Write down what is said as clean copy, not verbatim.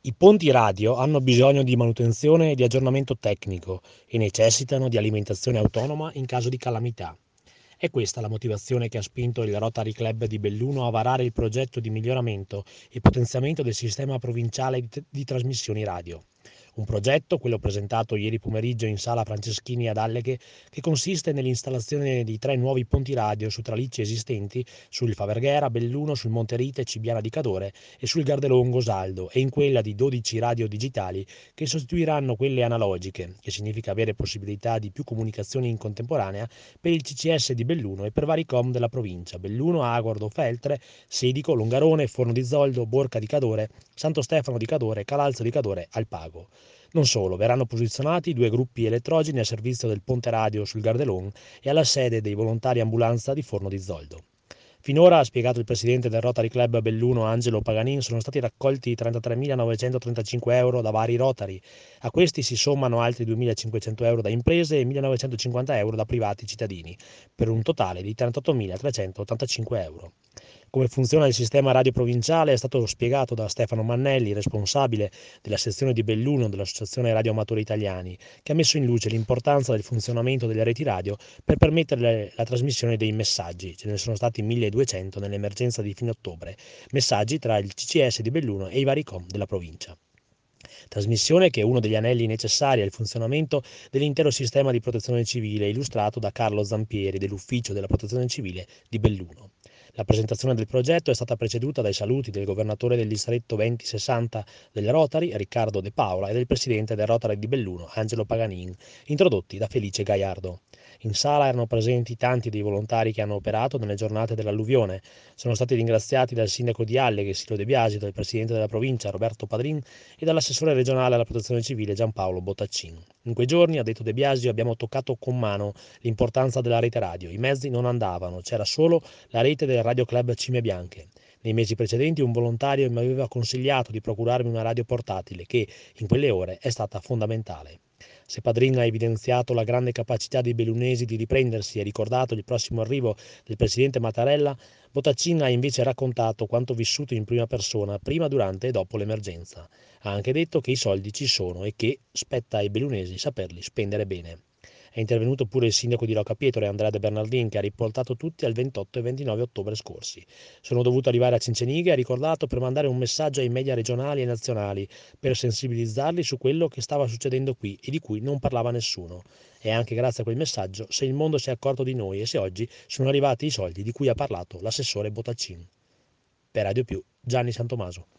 I ponti radio hanno bisogno di manutenzione e di aggiornamento tecnico e necessitano di alimentazione autonoma in caso di calamità. È questa la motivazione che ha spinto il Rotary Club di Belluno a varare il progetto di miglioramento e potenziamento del sistema provinciale di trasmissioni radio. Un progetto, quello presentato ieri pomeriggio in sala Franceschini ad Alleghe, che consiste nell'installazione di 3 nuovi ponti radio su tralicci esistenti sul Faverghera, Belluno, sul Monterite, Cibiana di Cadore e sul Gardelongo Saldo e in quella di 12 radio digitali che sostituiranno quelle analogiche, che significa avere possibilità di più comunicazioni in contemporanea per il CCS di Belluno e per vari com della provincia: Belluno, Agordo, Feltre, Sedico, Longarone, Forno di Zoldo, Borca di Cadore, Santo Stefano di Cadore, Calalzo di Cadore, Alpago. Non solo, verranno posizionati 2 gruppi elettrogeni a servizio del ponte radio sul Gardelon e alla sede dei volontari ambulanza di Forno di Zoldo. Finora, ha spiegato il presidente del Rotary Club Belluno Angelo Paganin, sono stati raccolti 33.935 euro da vari Rotary. A questi si sommano altri 2.500 euro da imprese e 1.950 euro da privati cittadini, per un totale di 38.385 euro. Come funziona il sistema radio provinciale è stato spiegato da Stefano Mannelli, responsabile della sezione di Belluno dell'Associazione Radio Amatori Italiani, che ha messo in luce l'importanza del funzionamento delle reti radio per permettere la trasmissione dei messaggi. Ce ne sono stati 1.200 nell'emergenza di fine ottobre, messaggi tra il CCS di Belluno e i vari com della provincia. Trasmissione che è uno degli anelli necessari al funzionamento dell'intero sistema di protezione civile, illustrato da Carlo Zampieri dell'Ufficio della Protezione Civile di Belluno. La presentazione del progetto è stata preceduta dai saluti del governatore del distretto 2060 del Rotary, Riccardo De Paola, e del presidente del Rotary di Belluno, Angelo Paganin, introdotti da Felice Gaiardo. In sala erano presenti tanti dei volontari che hanno operato nelle giornate dell'alluvione. Sono stati ringraziati dal sindaco di Alleghe, Silvio De Biasi, dal presidente della provincia, Roberto Padrin, e dall'assessore regionale alla protezione civile, Giampaolo Bottaccin. In quei giorni, ha detto De Biasi, abbiamo toccato con mano l'importanza della rete radio. I mezzi non andavano, c'era solo la rete del Radio Club Cime Bianche. Nei mesi precedenti un volontario mi aveva consigliato di procurarmi una radio portatile che, in quelle ore, è stata fondamentale. Se Padrin ha evidenziato la grande capacità dei bellunesi di riprendersi e ricordato il prossimo arrivo del presidente Mattarella, Bottaccin ha invece raccontato quanto vissuto in prima persona, prima, durante e dopo l'emergenza. Ha anche detto che i soldi ci sono e che spetta ai bellunesi saperli spendere bene. È intervenuto pure il sindaco di Roccapietro, Andrea De Bernardin, che ha riportato tutti al 28 e 29 ottobre scorsi. Sono dovuto arrivare a Cincenighe, ha ricordato, per mandare un messaggio ai media regionali e nazionali, per sensibilizzarli su quello che stava succedendo qui e di cui non parlava nessuno. È anche grazie a quel messaggio se il mondo si è accorto di noi e se oggi sono arrivati i soldi di cui ha parlato l'assessore Bottaccin. Per Radio Più, Gianni Santomaso.